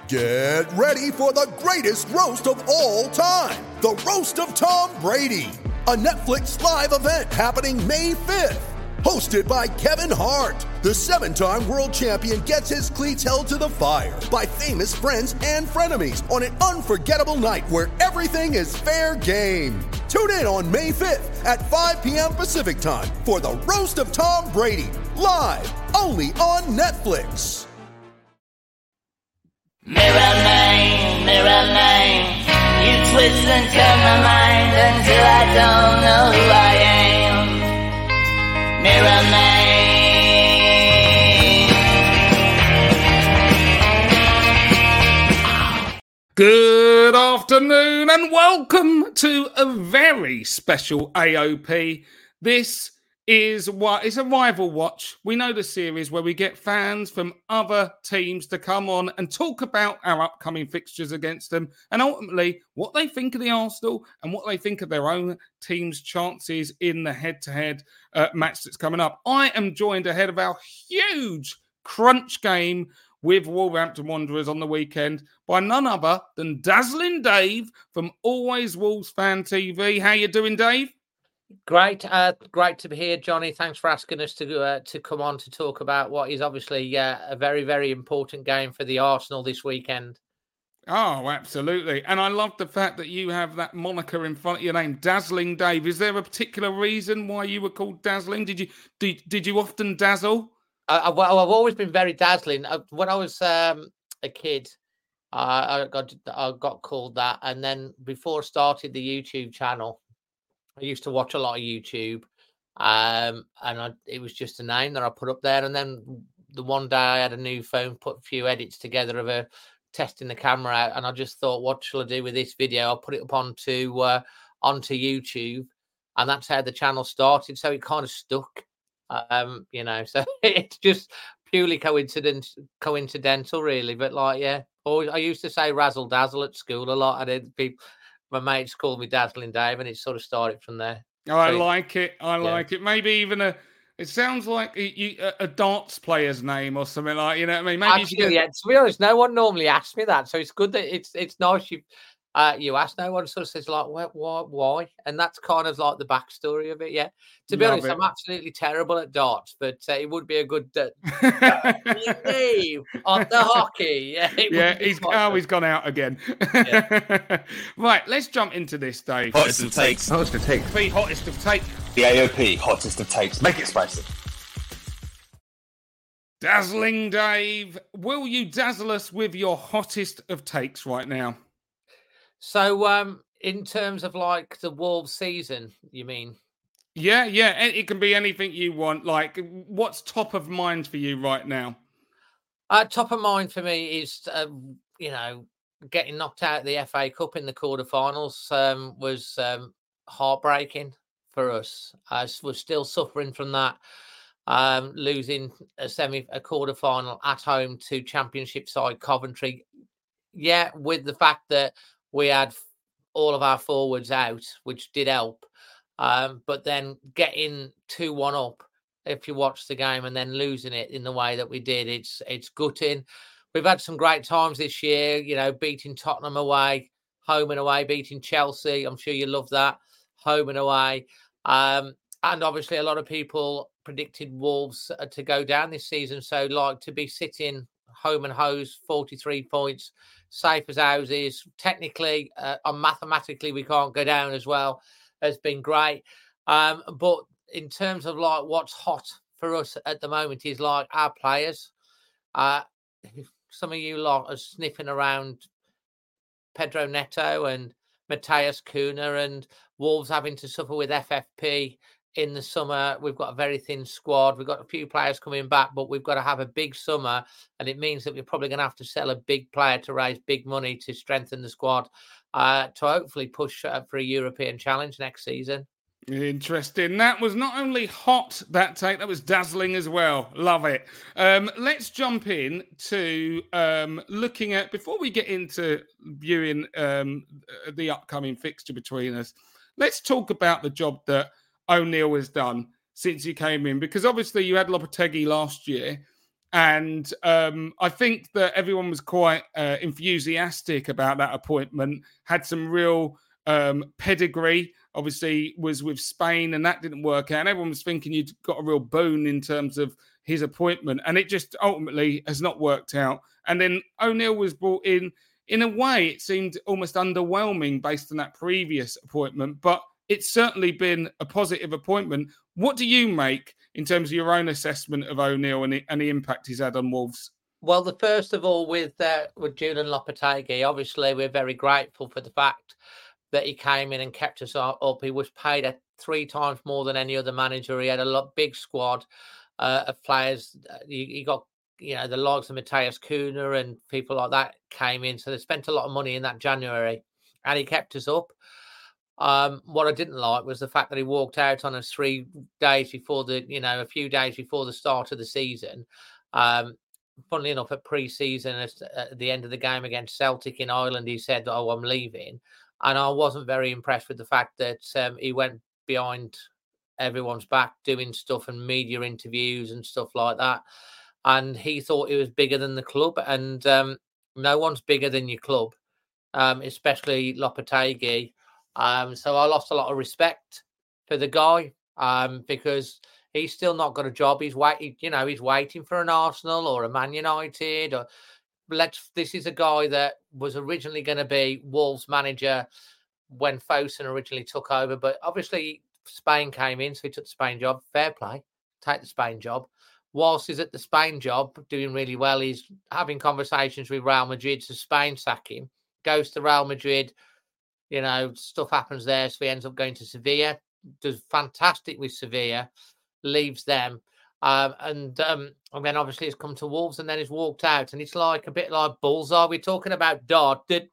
Get ready for the greatest roast of all time, the Roast of Tom Brady, a Netflix live event happening May 5th. Hosted by Kevin Hart, the 7-time world champion gets his cleats held to the fire by famous friends and frenemies on an unforgettable night where everything is fair game. Tune in on May 5th at 5 p.m. Pacific time for the Roast of Tom Brady, live only on Netflix. Mirror man, you twist and turn my mind until I don't know who I am. Mirror man. Good afternoon and welcome to a very special AOP. This is it's a rival watch. We know the series where we get fans from other teams to come on and talk about our upcoming fixtures against them and ultimately what they think of the Arsenal and what they think of their own team's chances in the head-to-head match that's coming up. I am joined ahead of our huge crunch game with Wolverhampton Wanderers on the weekend by none other than Dazzling Dave from Always Wolves Fan TV. How you doing, Dave? Great, great to be here, Johnny. Thanks for asking us to come on to talk about what is obviously a very, very important game for the Arsenal this weekend. Oh, absolutely. And I love the fact that you have that moniker in front of your name, Dazzling Dave. Is there a particular reason why you were called Dazzling? Did you often dazzle? Well, I've always been very dazzling. When I was a kid, I got called that, and then before I started the YouTube channel, I used to watch a lot of YouTube, and it was just a name that I put up there. And then the one day I had a new phone, put a few edits together of a testing the camera out, and I just thought, what shall I do with this video? I'll put it up onto YouTube, and that's how the channel started. So it kind of stuck, So it's just purely coincidental, really. But I used to say razzle dazzle at school a lot, and my mates called me Dazzling Dave, and it sort of started from there. Oh, I like it. Like it. Maybe even it sounds like a darts player's name or something like, you know what I mean? Maybe actually, to be honest, no one normally asks me that. So it's good that it's nice you ask. No one sort of says like, why? And that's kind of like the backstory of it. Yeah. To be honest, I'm absolutely terrible at darts, but it would be a good name on the hockey. Yeah, he's gone out again. Yeah. Right, let's jump into this, Dave. Hottest of takes. The hottest of takes. The AOP, hottest of takes. Make it spicy. Dazzling Dave, will you dazzle us with your hottest of takes right now? So, in terms of like the Wolves season, you mean? Yeah. It can be anything you want. Like, what's top of mind for you right now? Top of mind for me is, getting knocked out of the FA Cup in the quarterfinals was heartbreaking for us. We're still suffering from that, losing a quarterfinal at home to Championship side Coventry. Yeah, with the fact that we had all of our forwards out, which did help. But then getting 2-1 up, if you watch the game, and then losing it in the way that we did, it's gutting. We've had some great times this year, beating Tottenham away, home and away, beating Chelsea. I'm sure you love that, home and away. And obviously a lot of people predicted Wolves to go down this season. So to be sitting home and hose, 43 points, safe as houses. Technically and mathematically, we can't go down as well. Has been great. But in terms of what's hot for us at the moment is our players. Some of you lot are sniffing around Pedro Neto and Matheus Cunha, and Wolves having to suffer with FFP in the summer. We've got a very thin squad. We've got a few players coming back, but we've got to have a big summer, and it means that we're probably going to have to sell a big player to raise big money to strengthen the squad to hopefully push for a European challenge next season. Interesting. That was not only hot, that take, that was dazzling as well. Love it. Let's jump in to looking at, before we get into viewing the upcoming fixture between us, let's talk about the job that O'Neill has done since he came in, because obviously you had Lopetegui last year And I think that everyone was quite enthusiastic about that appointment, had some real pedigree, obviously was with Spain and that didn't work out. And everyone was thinking you'd got a real boon in terms of his appointment. And it just ultimately has not worked out. And then O'Neill was brought in a way, it seemed almost underwhelming based on that previous appointment. But it's certainly been a positive appointment. What do you make in terms of your own assessment of O'Neill and the impact he's had on Wolves? Well, the first of all, with Julian Lopetegui, obviously we're very grateful for the fact that he came in and kept us up. He was paid at 3 times more than any other manager. He had a big squad of players. He got, the likes of Matheus Cunha and people like that came in. So they spent a lot of money in that January, and he kept us up. What I didn't like was the fact that he walked out on us 3 days before a few days before the start of the season. Funnily enough, at pre-season, at the end of the game against Celtic in Ireland, he said, "Oh, I'm leaving." And I wasn't very impressed with the fact that he went behind everyone's back doing stuff and media interviews and stuff like that. And he thought he was bigger than the club. And no one's bigger than your club, especially Lopetegui. So I lost a lot of respect for the guy because he's still not got a job. He's waiting for an Arsenal or a Man United. This is a guy that was originally going to be Wolves manager when Fosun originally took over, but obviously Spain came in, so he took the Spain job. Fair play, take the Spain job. Whilst he's at the Spain job, doing really well, he's having conversations with Real Madrid, so Spain sack him. Goes to Real Madrid. Stuff happens there, so he ends up going to Sevilla, does fantastic with Sevilla, leaves them, and then obviously he's come to Wolves and then he's walked out, and it's like a bit like Bullseye. We're talking about this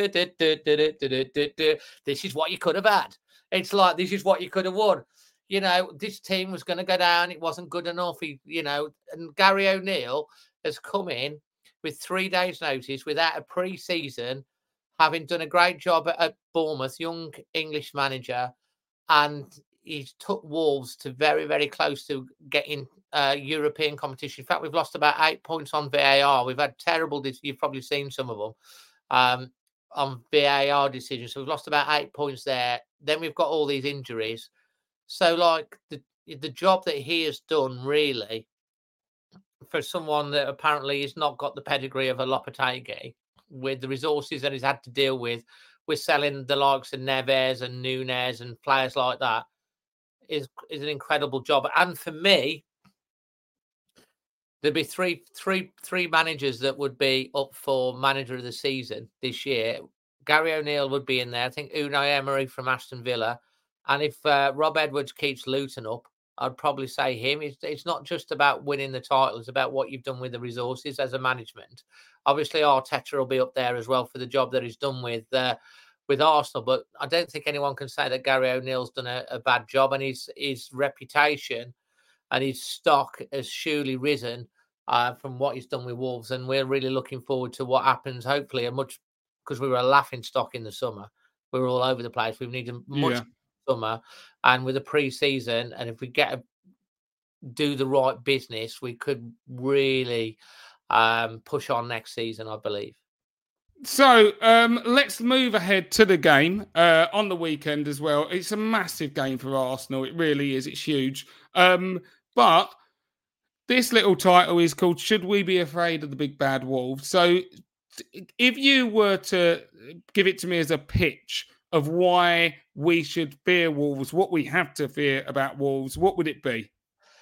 is what you could have had. It's like, this is what you could have won. This team was going to go down. It wasn't good enough. And Gary O'Neill has come in with 3 days' notice without a pre-season, having done a great job at Bournemouth, young English manager, and he's took Wolves to very, very close to getting European competition. In fact, we've lost about 8 points on VAR. We've had terrible, you've probably seen some of them, on VAR decisions. So we've lost about 8 points there. Then we've got all these injuries. So, like, the job that he has done, really, for someone that apparently has not got the pedigree of a Lopetegui, with the resources that he's had to deal with selling the likes of Neves and Nunes and players like that, is an incredible job. And for me, there'd be three managers that would be up for manager of the season this year. Gary O'Neill would be in there. I think Unai Emery from Aston Villa. And if Rob Edwards keeps Luton up, I'd probably say him. It's not just about winning the title. It's about what you've done with the resources as a management. Obviously, Arteta will be up there as well for the job that he's done with Arsenal. But I don't think anyone can say that Gary O'Neill's done a bad job. And his reputation and his stock has surely risen from what he's done with Wolves. And we're really looking forward to what happens, hopefully, because we were a laughing stock in the summer. We were all over the place. We've needed much summer. And with a pre-season, and if we do the right business, we could really push on next season, I believe. So let's move ahead to the game on the weekend as well. It's a massive game for Arsenal. It really is. It's huge. But this little title is called "Should We Be Afraid of the Big Bad Wolves?" So if you were to give it to me as a pitch of why we should fear Wolves, what we have to fear about Wolves, what would it be?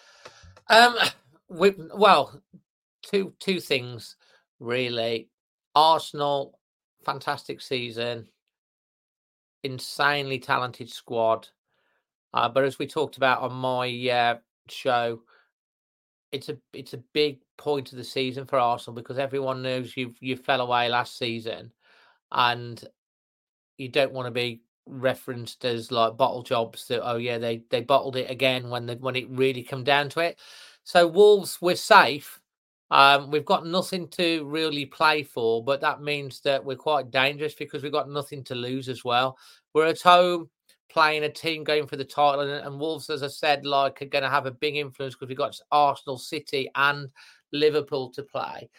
Two things, really. Arsenal, fantastic season, insanely talented squad. But as we talked about on my show, it's a big point of the season for Arsenal because everyone knows you fell away last season, and you don't want to be referenced as like bottle jobs that they bottled it again when it really come down to it. So Wolves, we're safe. We've got nothing to really play for, but that means that we're quite dangerous because we've got nothing to lose as well. We're at home playing a team going for the title, and Wolves, as I said, are going to have a big influence because we've got Arsenal, City, and Liverpool to play.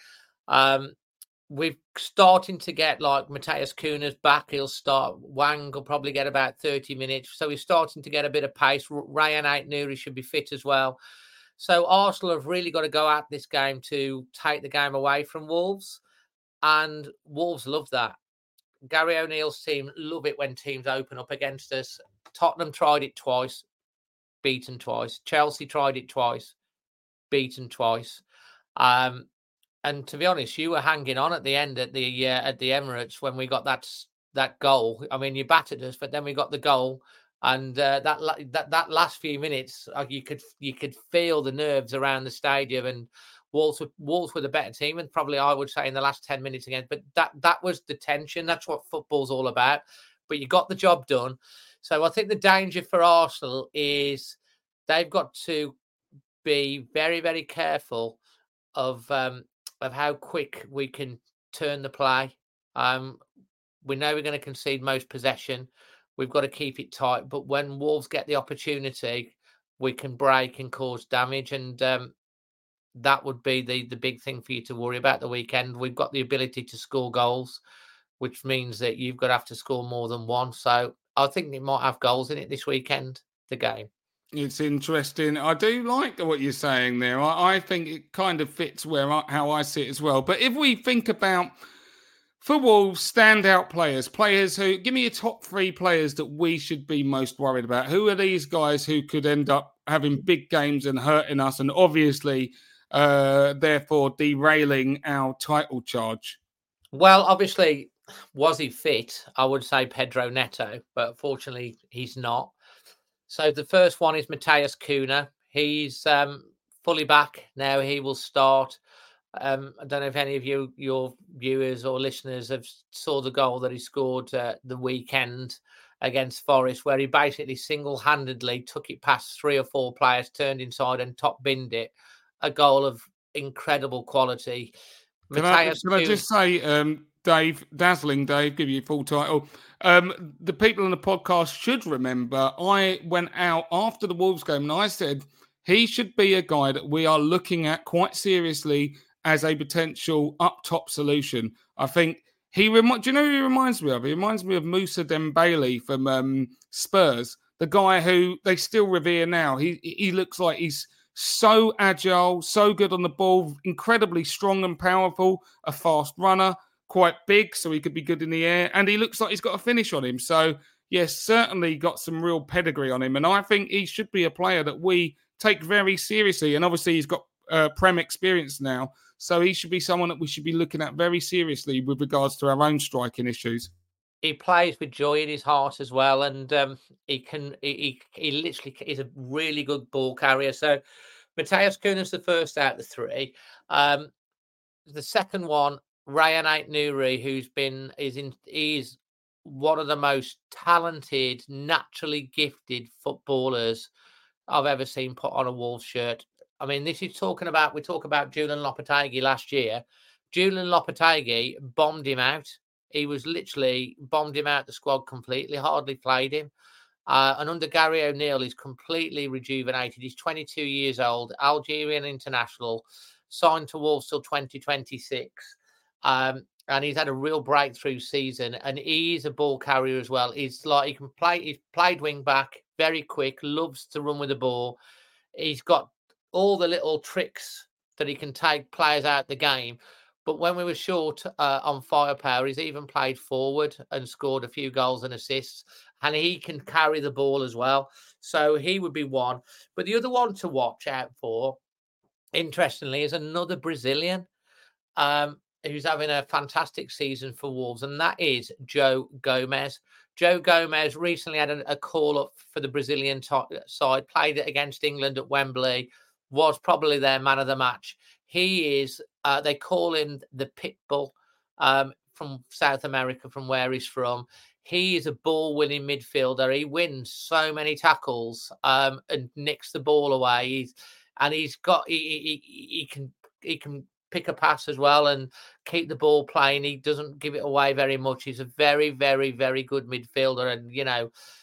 We're starting to get like Matheus Cunha's back. He'll start. Wang will probably get about 30 minutes. So we're starting to get a bit of pace. Rayan Ait-Nouri should be fit as well. So Arsenal have really got to go at this game to take the game away from Wolves. And Wolves love that. Gary O'Neill's team love it when teams open up against us. Tottenham tried it twice, beaten twice. Chelsea tried it twice, beaten twice. And to be honest, you were hanging on at the end at the Emirates when we got that goal. I mean, you battered us, but then we got the goal, and that last few minutes, you could feel the nerves around the stadium. And Wolves were the better team, and probably I would say in the last 10 minutes again. But that was the tension. That's what football's all about. But you got the job done. So I think the danger for Arsenal is they've got to be very, very careful of how quick we can turn the play. We know we're going to concede most possession. We've got to keep it tight. But when Wolves get the opportunity, we can break and cause damage. And that would be the big thing for you to worry about the weekend. We've got the ability to score goals, which means that you've got to have to score more than one. So I think it might have goals in it this weekend, the game. It's interesting. I do like what you're saying there. I think it kind of fits how I see it as well. But if we think about, for Wolves, standout players who, give me your top 3 players that we should be most worried about. Who are these guys who could end up having big games and hurting us and obviously, therefore, derailing our title charge? Well, obviously, was he fit? I would say Pedro Neto, but unfortunately, he's not. So the first one is Matheus Cunha. He's fully back now. He will start. I don't know if any of your viewers or listeners have saw the goal that he scored the weekend against Forest, where he basically single-handedly took it past 3 or 4 players, turned inside and top-binned it. A goal of incredible quality. Can I just say, Dave, Dazzling Dave, give you a full title. The people on the podcast should remember I went out after the Wolves game and I said he should be a guy that we are looking at quite seriously as a potential up-top solution. I think do you know who he reminds me of? He reminds me of Moussa Dembele from Spurs, the guy who they still revere now. He looks like he's so agile, so good on the ball, incredibly strong and powerful, a fast runner, quite big, so he could be good in the air, and he looks like he's got a finish on him. So, yes, certainly got some real pedigree on him, and I think he should be a player that we take very seriously, and obviously he's got Prem experience now, so he should be someone that we should be looking at very seriously with regards to our own striking issues. He plays with joy in his heart as well, and he literally is a really good ball carrier. So Matheus Cunha's the first out of the 3. The second one, Rayan Ait-Nouri, is one of the most talented, naturally gifted footballers I've ever seen put on a Wolves shirt. I mean, we talk about Julian Lopetegui last year. Julian Lopetegui bombed him out. He was literally bombed him out the squad completely, hardly played him. And under Gary O'Neill, he's completely rejuvenated. He's 22 years old, Algerian international, signed to Wolves till 2026. And he's had a real breakthrough season. And he's a ball carrier as well. He's played wing back, very quick, loves to run with the ball. He's got all the little tricks that he can take players out the game. But when we were short on firepower, he's even played forward and scored a few goals and assists. And he can carry the ball as well. So he would be one. But the other one to watch out for, interestingly, is another Brazilian who's having a fantastic season for Wolves, and that is Joe Gomez. Joe Gomez recently had a call-up for the Brazilian side, played it against England at Wembley, was probably their man of the match. He is, they call him the Pitbull from South America, from where he's from. He is a ball-winning midfielder. He wins so many tackles and nicks the ball away. He can pick a pass as well and keep the ball playing. He doesn't give it away very much. He's a very, very, very good midfielder, and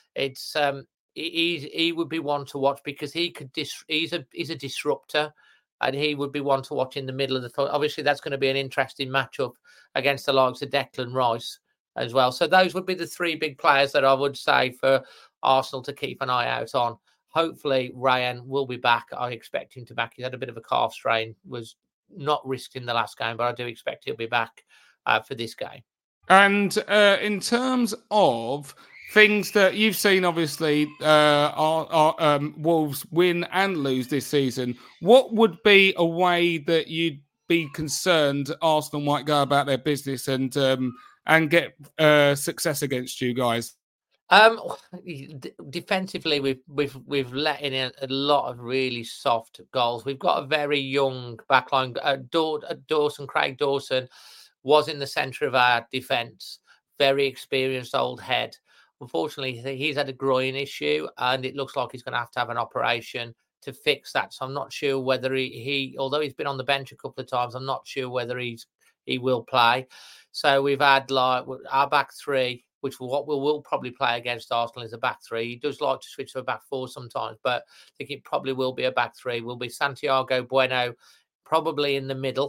it's he would be one to watch because he's a disruptor. and he would be one to watch in the middle of the thought. Obviously, that's going to be an interesting matchup against the likes of Declan Rice as well. So those would be the three big players that I would say for Arsenal to keep an eye out on. Hopefully, Ryan will be back. I expect him to back. He had a bit of a calf strain, was not risked in the last game, but I do expect he'll be back for this game. And in terms of things that you've seen, obviously, Wolves win and lose this season, what would be a way that you'd be concerned Arsenal might go about their business and get success against you guys? Defensively, we've let in a lot of really soft goals. We've got a very young backline. Craig Dawson was in the centre of our defence. Very experienced old head. Unfortunately, he's had a groin issue, and it looks like he's going to have an operation to fix that. So I'm not sure whether he although he's been on the bench a couple of times, I'm not sure whether he will play. So we've had like our back three, which we'll probably play against Arsenal is a back three. He does like to switch to a back four sometimes, but I think it probably will be a back three. Will be Santiago Bueno, probably in the middle.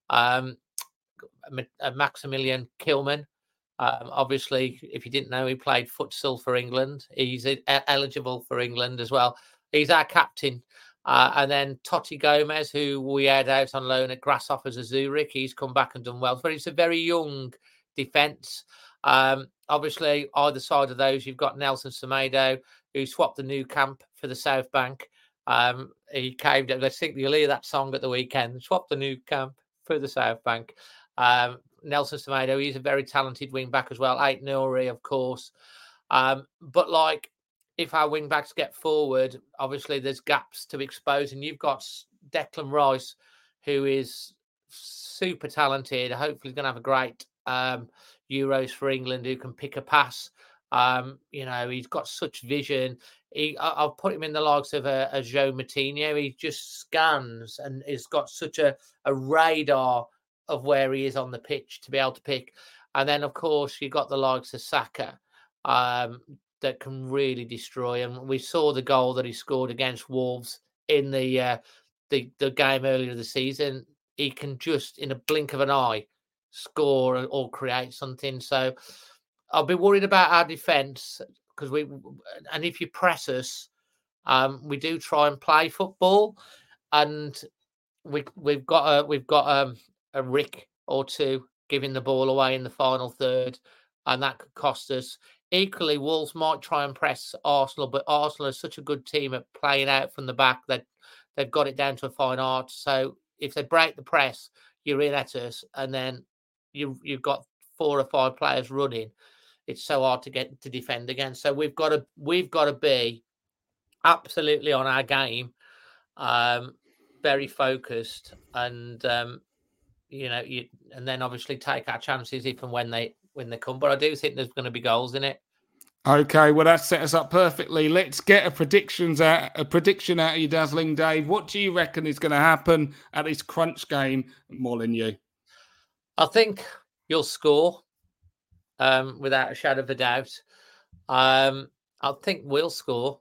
Maximilian Kilman. Obviously, if you didn't know, he played futsal for England. He's eligible for England as well. He's our captain. And then Totti Gomez, who we had out on loan at Grasshoppers of Zurich. He's come back and done well. But it's a very young defence. Obviously, either side of those, you've got Nelson Semedo, who swapped the Nou Camp for the South Bank. He caved it. I think you'll hear that song at the weekend. Swapped the Nou Camp for the South Bank. Nelson Semedo, he's a very talented wing back as well. Ait Nouri, of course. But like, if our wing backs get forward, obviously there's gaps to expose, and you've got Declan Rice, who is super talented. Hopefully, he's going to have a great Euros for England, who can pick a pass. He's got such vision. I'll put him in the likes of a Joe Moutinho. He just scans and he's got such a radar of where he is on the pitch to be able to pick. And then, of course, you've got the likes of Saka that can really destroy. And we saw the goal that he scored against Wolves in the game earlier this season. He can just, in a blink of an eye, score or create something. So I'll be worried about our defence because if you press us, we do try and play football, and we've got a Rick or two giving the ball away in the final third, and that could cost us. Equally, Wolves might try and press Arsenal, but Arsenal is such a good team at playing out from the back that they've got it down to a fine art. So if they break the press, you're in at us, and then you've got 4 or 5 players running. It's so hard to get to defend against. So we've got to be absolutely on our game, very focused, and and then obviously take our chances if and when they come. But I do think there's going to be goals in it. Okay, well, that set us up perfectly. Let's get a prediction out of you, Dazzling Dave. What do you reckon is going to happen at this crunch game, Molineux? I think you'll score, without a shadow of a doubt. I think we'll score,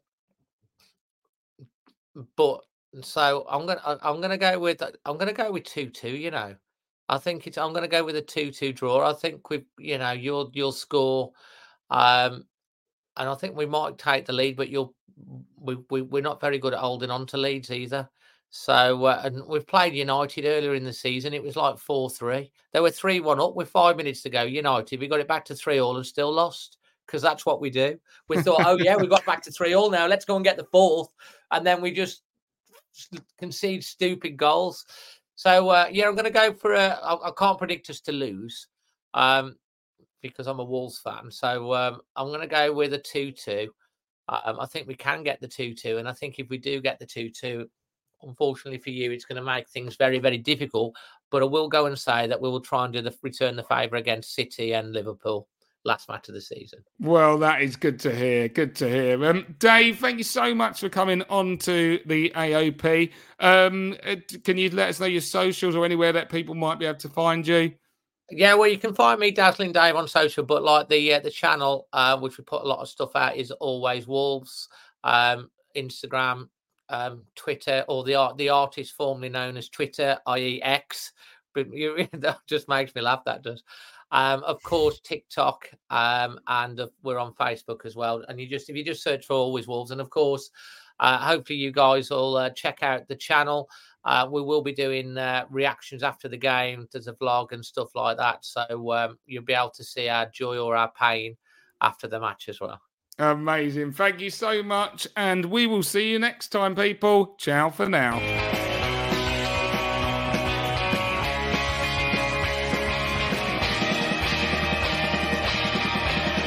but so I'm gonna go with 2-2. You know, I think I'm gonna go with a 2-2 draw. I think you'll score, and I think we might take the lead, but we're not very good at holding on to leads either. So, and we've played United earlier in the season. It was like 4-3. They were 3-1 up with 5 minutes to go. United, we got it back to 3-3 and still lost, because that's what we do. We thought, oh yeah, we got back to 3-3 now. Let's go and get the 4th. And then we just concede stupid goals. So, I'm going to go for I can't predict us to lose because I'm a Wolves fan. So I'm going to go with a 2-2. I think we can get the 2-2. And I think if we do get the 2-2, unfortunately for you, it's going to make things very, very difficult. But I will go and say that we will try and return the favour against City and Liverpool last match of the season. Well, that is good to hear. Good to hear. Dave, thank you so much for coming on to the AOP. Can you let us know your socials or anywhere that people might be able to find you? Yeah, well, you can find me, Dazzling Dave, on social, but like the channel, which we put a lot of stuff out, is Always Wolves. Instagram, Twitter, or the artist formerly known as Twitter, i.e. X. But that just makes me laugh, that does. Of course, TikTok, and we're on Facebook as well. And if you just search for Always Wolves, and of course, hopefully you guys will check out the channel. We will be doing reactions after the game. There's a vlog and stuff like that. So you'll be able to see our joy or our pain after the match as well. Amazing. Thank you so much. And we will see you next time, people. Ciao for now.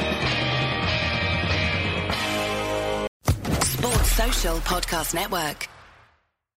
Sports Social Podcast Network.